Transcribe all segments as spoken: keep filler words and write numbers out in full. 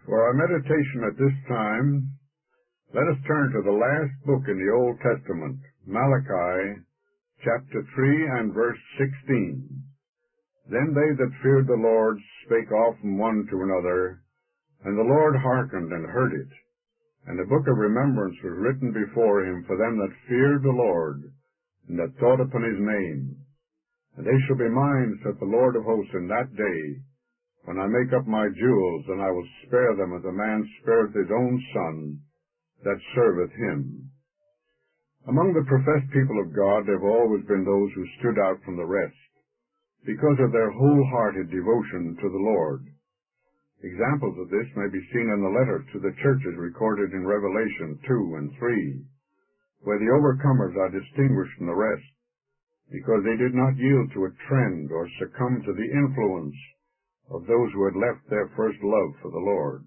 For our meditation at this time, let us turn to the last book in the Old Testament, Malachi, chapter three and verse sixteen. Then they that feared the Lord spake often one to another, and the Lord hearkened and heard it. And a book of remembrance was written before him for them that feared the Lord, and that thought upon his name. And they shall be mine, saith the Lord of hosts, in that day, when I make up my jewels, and I will spare them as a man spareth his own son that serveth him. Among the professed people of God there have always been those who stood out from the rest, because of their wholehearted devotion to the Lord. Examples of this may be seen in the letters to the churches recorded in Revelation two and three, where the overcomers are distinguished from the rest, because they did not yield to a trend or succumb to the influence of those who had left their first love for the Lord.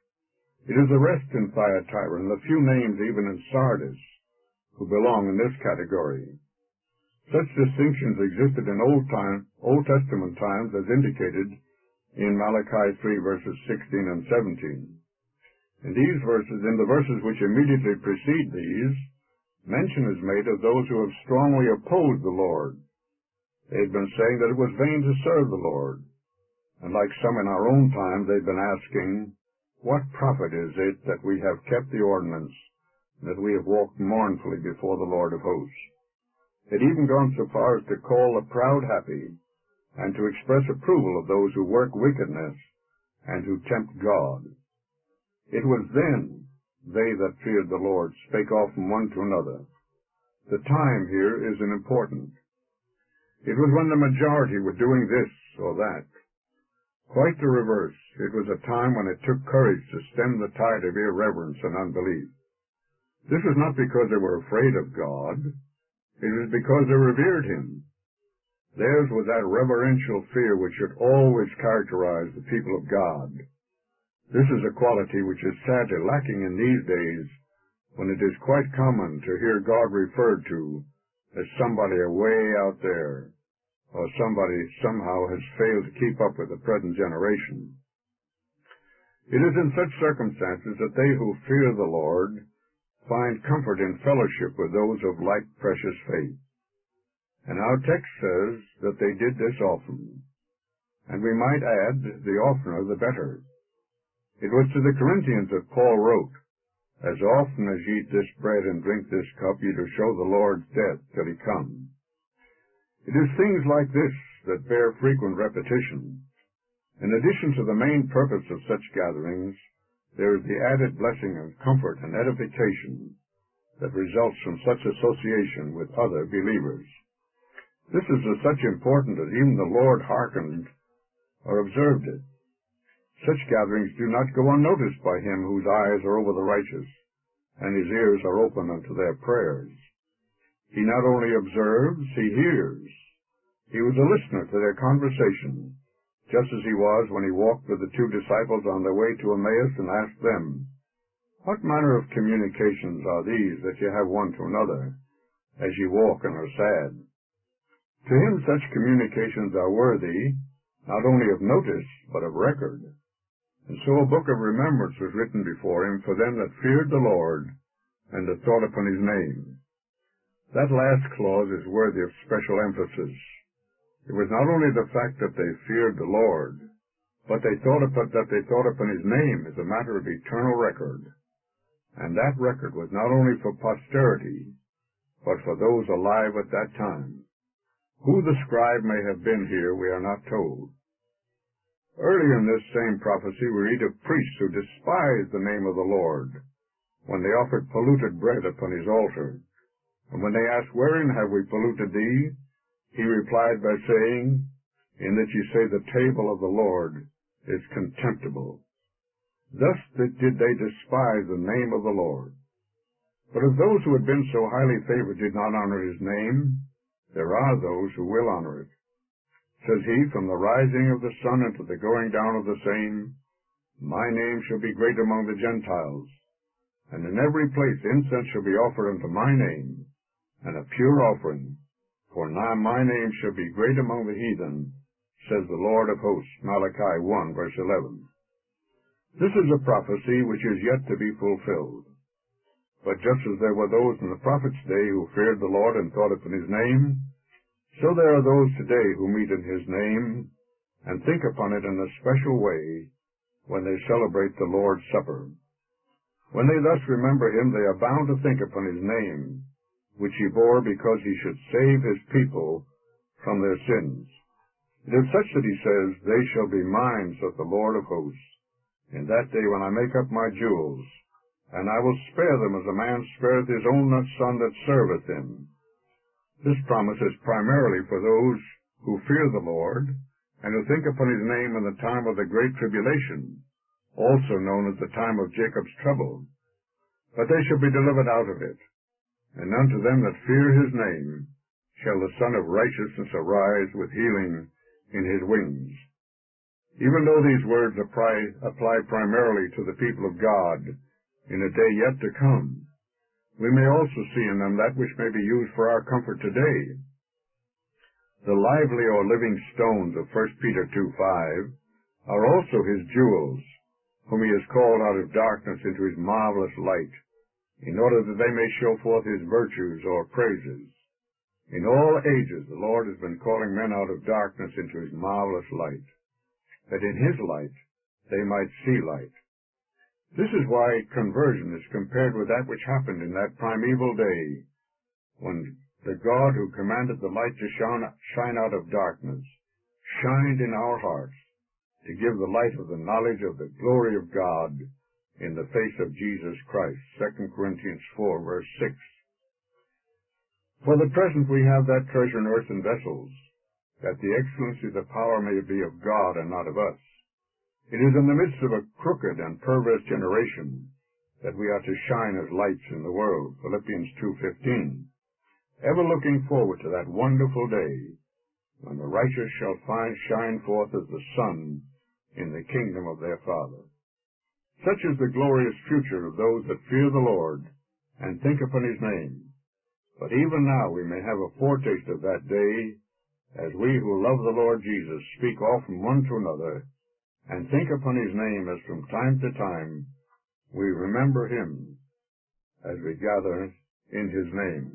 It is the rest in Thyatira, and the few names even in Sardis, who belong in this category. Such distinctions existed in Old time, Old Testament times, as indicated in Malachi three, verses sixteen and seventeen. In these verses, in the verses which immediately precede these, mention is made of those who have strongly opposed the Lord. They had been saying that it was vain to serve the Lord. And like some in our own time, they've been asking, what profit is it that we have kept the ordinance, and that we have walked mournfully before the Lord of hosts? They'd even gone so far as to call the proud happy, and to express approval of those who work wickedness, and who tempt God. It was then they that feared the Lord spake often one to another. The time here is important. It was when the majority were doing this or that. Quite the reverse. It was a time when it took courage to stem the tide of irreverence and unbelief. This was not because they were afraid of God. It was because they revered him. Theirs was that reverential fear which should always characterize the people of God. This is a quality which is sadly lacking in these days, when it is quite common to hear God referred to as somebody away out there, or somebody somehow has failed to keep up with the present generation. It is in such circumstances that they who fear the Lord find comfort in fellowship with those of like precious faith. And our text says that they did this often. And we might add, the oftener the better. It was to the Corinthians that Paul wrote, As often as ye eat this bread and drink this cup, ye do show the Lord's death till he come. It is things like this that bear frequent repetition. In addition to the main purpose of such gatherings, there is the added blessing of comfort and edification that results from such association with other believers. This is of such importance that even the Lord hearkened or observed it. Such gatherings do not go unnoticed by him whose eyes are over the righteous, and his ears are open unto their prayers. He not only observes, he hears. He was a listener to their conversation, just as he was when he walked with the two disciples on their way to Emmaus and asked them, What manner of communications are these that ye have one to another, as ye walk and are sad? To him such communications are worthy, not only of notice, but of record. And so a book of remembrance was written before him for them that feared the Lord, and that thought upon his name. That last clause is worthy of special emphasis. It was not only the fact that they feared the Lord, but they thought upon, that they thought upon his name as a matter of eternal record. And that record was not only for posterity, but for those alive at that time. Who the scribe may have been here, we are not told. Earlier in this same prophecy we read of priests who despised the name of the Lord, when they offered polluted bread upon his altar. And when they asked, Wherein have we polluted thee? He replied by saying, In that ye say the table of the Lord is contemptible. Thus did they despise the name of the Lord. But if those who had been so highly favored did not honor his name, there are those who will honor it. Says he, From the rising of the sun unto the going down of the same, my name shall be great among the Gentiles, and in every place incense shall be offered unto my name, and a pure offering, for now my name shall be great among the heathen, says the Lord of hosts. Malachi one, verse eleven. This is a prophecy which is yet to be fulfilled. But just as there were those in the prophet's day who feared the Lord and thought upon his name, so there are those today who meet in his name and think upon it in a special way when they celebrate the Lord's Supper. When they thus remember him, they are bound to think upon his name, which he bore because he should save his people from their sins. It is such that he says, "They shall be mine, saith the Lord of hosts, in that day when I make up my jewels, and I will spare them as a man spareth his own son that serveth him." This promise is primarily for those who fear the Lord and who think upon his name in the time of the great tribulation, also known as the time of Jacob's trouble. But they shall be delivered out of it. And unto them that fear his name shall the Son of Righteousness arise with healing in his wings. Even though these words apply, apply primarily to the people of God in a day yet to come, we may also see in them that which may be used for our comfort today. The lively or living stones of First Peter two five are also his jewels, whom he has called out of darkness into his marvelous light, in order that they may show forth his virtues or praises. In all ages the Lord has been calling men out of darkness into his marvelous light, that in his light they might see light. This is why conversion is compared with that which happened in that primeval day, when the God who commanded the light to shine out of darkness shined in our hearts to give the light of the knowledge of the glory of God in the face of Jesus Christ. Second Corinthians four, verse six. For the present we have that treasure in earthen vessels, that the excellency of the power may be of God and not of us. It is in the midst of a crooked and perverse generation that we are to shine as lights in the world. Philippians two fifteen. Ever looking forward to that wonderful day when the righteous shall find shine forth as the sun in the kingdom of their Father. Such is the glorious future of those that fear the Lord and think upon his name. But even now we may have a foretaste of that day, as we who love the Lord Jesus speak often one to another and think upon his name, as from time to time we remember him as we gather in his name.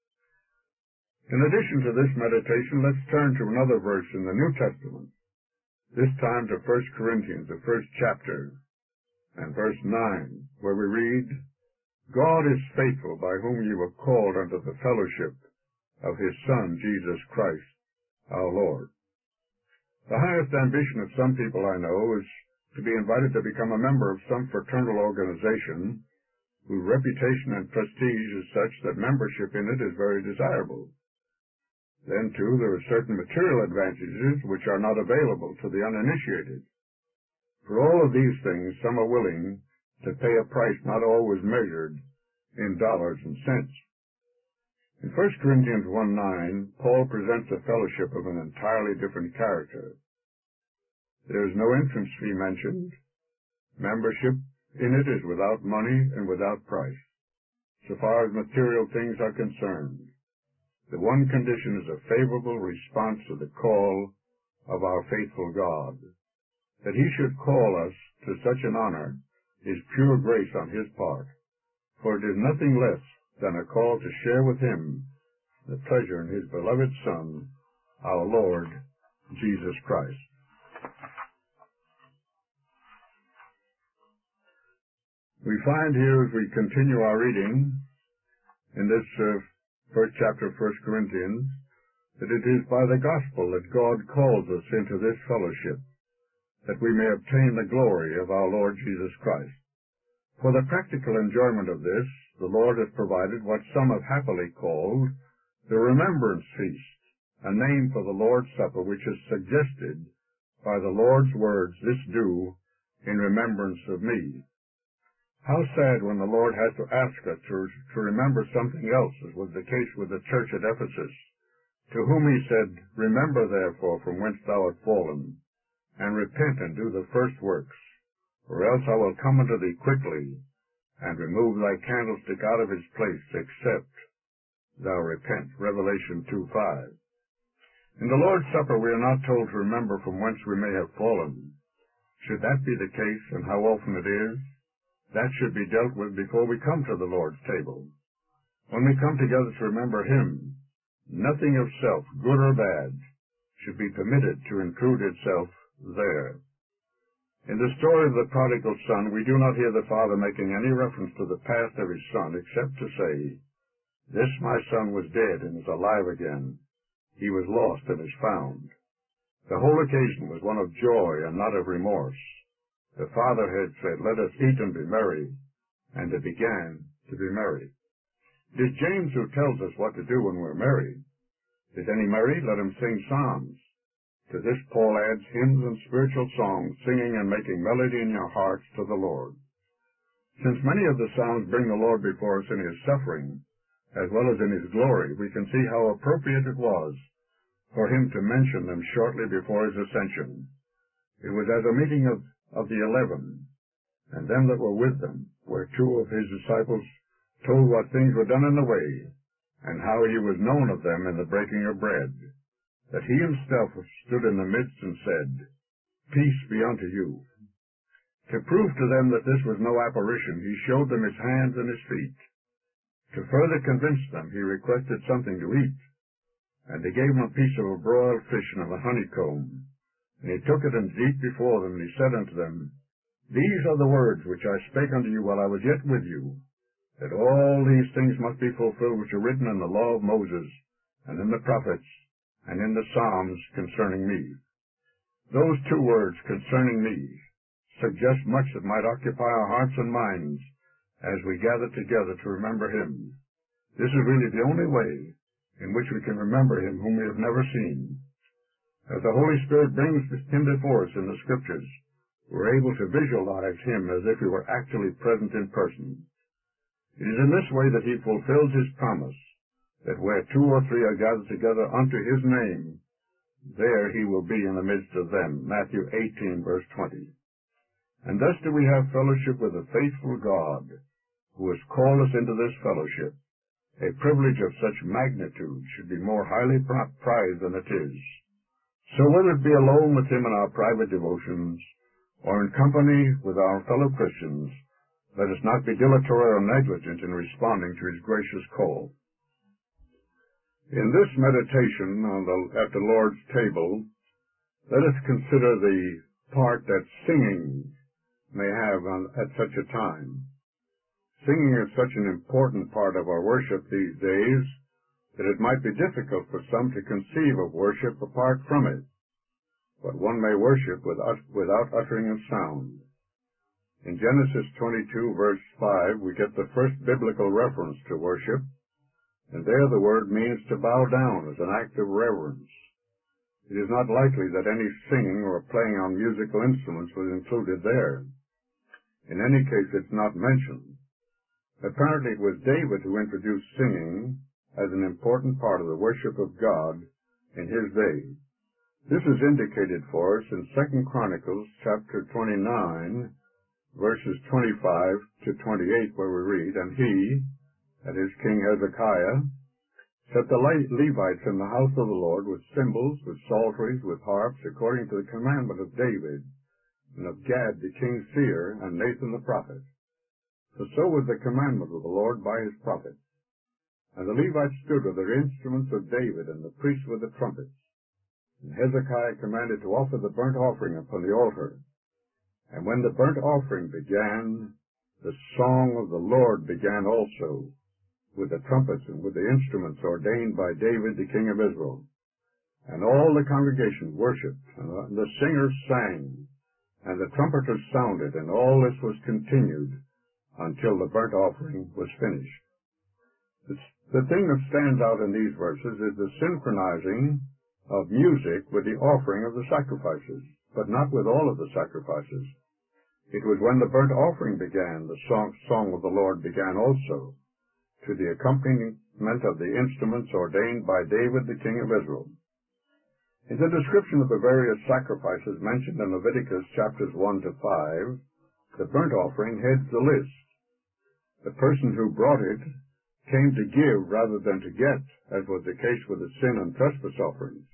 In addition to this meditation, let's turn to another verse in the New Testament, this time to First Corinthians, the first chapter, and verse nine, where we read, "God is faithful, by whom you were called unto the fellowship of his Son, Jesus Christ, our Lord." The highest ambition of some people I know is to be invited to become a member of some fraternal organization whose reputation and prestige is such that membership in it is very desirable. Then, too, there are certain material advantages which are not available to the uninitiated. For all of these things, some are willing to pay a price not always measured in dollars and cents. In First Corinthians one nine, Paul presents a fellowship of an entirely different character. There is no entrance fee mentioned. Membership in it is without money and without price, so far as material things are concerned. The one condition is a favorable response to the call of our faithful God. That he should call us to such an honor is pure grace on his part, for it is nothing less than a call to share with him the pleasure in his beloved Son, our Lord Jesus Christ. We find here, as we continue our reading in this uh, first chapter of First Corinthians, that it is by the gospel that God calls us into this fellowship, that we may obtain the glory of our Lord Jesus Christ. For the practical enjoyment of this, the Lord has provided what some have happily called the Remembrance Feast, a name for the Lord's Supper which is suggested by the Lord's words, "This do in remembrance of me." How sad when the Lord has to ask us to, to remember something else, as was the case with the church at Ephesus, to whom he said, "Remember therefore from whence thou art fallen, and repent and do the first works, or else I will come unto thee quickly, and remove thy candlestick out of his place, except thou repent." Revelation two five. In the Lord's Supper we are not told to remember from whence we may have fallen. Should that be the case, and how often it is, that should be dealt with before we come to the Lord's table. When we come together to remember Him, nothing of self, good or bad, should be permitted to intrude itself there. In the story of the prodigal son, we do not hear the father making any reference to the past of his son, except to say, "This my son was dead and is alive again. He was lost and is found." The whole occasion was one of joy and not of remorse. The father had said, "Let us eat and be merry," and they began to be merry. It is James who tells us what to do when we're merry. Is any merry? Let him sing psalms. To this Paul adds hymns and spiritual songs, singing and making melody in your hearts to the Lord. Since many of the psalms bring the Lord before us in His suffering, as well as in His glory, we can see how appropriate it was for Him to mention them shortly before His ascension. It was as a meeting of, of the eleven, and them that were with them, where two of His disciples told what things were done in the way, and how He was known of them in the breaking of bread, that He Himself stood in the midst and said, "Peace be unto you." To prove to them that this was no apparition, He showed them His hands and His feet. To further convince them, He requested something to eat, and they gave Him a piece of a broiled fish and of a honeycomb. And He took it and did eat before them, and He said unto them, "These are the words which I spake unto you while I was yet with you, that all these things must be fulfilled which are written in the law of Moses, and in the prophets, and in the Psalms concerning me." Those two words, "concerning me," suggest much that might occupy our hearts and minds as we gather together to remember Him. This is really the only way in which we can remember Him whom we have never seen. As the Holy Spirit brings Him before us in the Scriptures, we're able to visualize Him as if He were actually present in person. It is in this way that He fulfills His promise, that where two or three are gathered together unto His name, there He will be in the midst of them. Matthew eighteen, verse twenty. And thus do we have fellowship with the faithful God, who has called us into this fellowship. A privilege of such magnitude should be more highly prized than it is. So whether it be alone with Him in our private devotions, or in company with our fellow Christians, let us not be dilatory or negligent in responding to His gracious call. In this meditation on the, at the Lord's table, let us consider the part that singing may have on, at such a time. Singing is such an important part of our worship these days that it might be difficult for some to conceive of worship apart from it. But one may worship without, without uttering a sound. In Genesis twenty-two, verse five, we get the first biblical reference to worship, and there the word means to bow down as an act of reverence. It is not likely that any singing or playing on musical instruments was included there. In any case, it's not mentioned. Apparently, it was David who introduced singing as an important part of the worship of God in his day. This is indicated for us in Second Chronicles chapter twenty-nine, verses twenty-five to twenty-eight, where we read, "And he," that is King Hezekiah, "set the Levites in the house of the Lord with cymbals, with psalteries, with harps, according to the commandment of David, and of Gad the king's seer, and Nathan the prophet. For so was the commandment of the Lord by his prophets. And the Levites stood with their instruments of David, and the priests with the trumpets. And Hezekiah commanded to offer the burnt offering upon the altar. And when the burnt offering began, the song of the Lord began also, with the trumpets and with the instruments ordained by David the king of Israel. And all the congregation worshipped, and the singers sang, and the trumpeters sounded, and all this was continued until the burnt offering was finished." The thing that stands out in these verses is the synchronizing of music with the offering of the sacrifices, but not with all of the sacrifices. It was when the burnt offering began, the song, song of the Lord began also, to the accompaniment of the instruments ordained by David the king of Israel. In the description of the various sacrifices mentioned in Leviticus chapters one to five, the burnt offering heads the list. The person who brought it came to give rather than to get, as was the case with the sin and trespass offerings.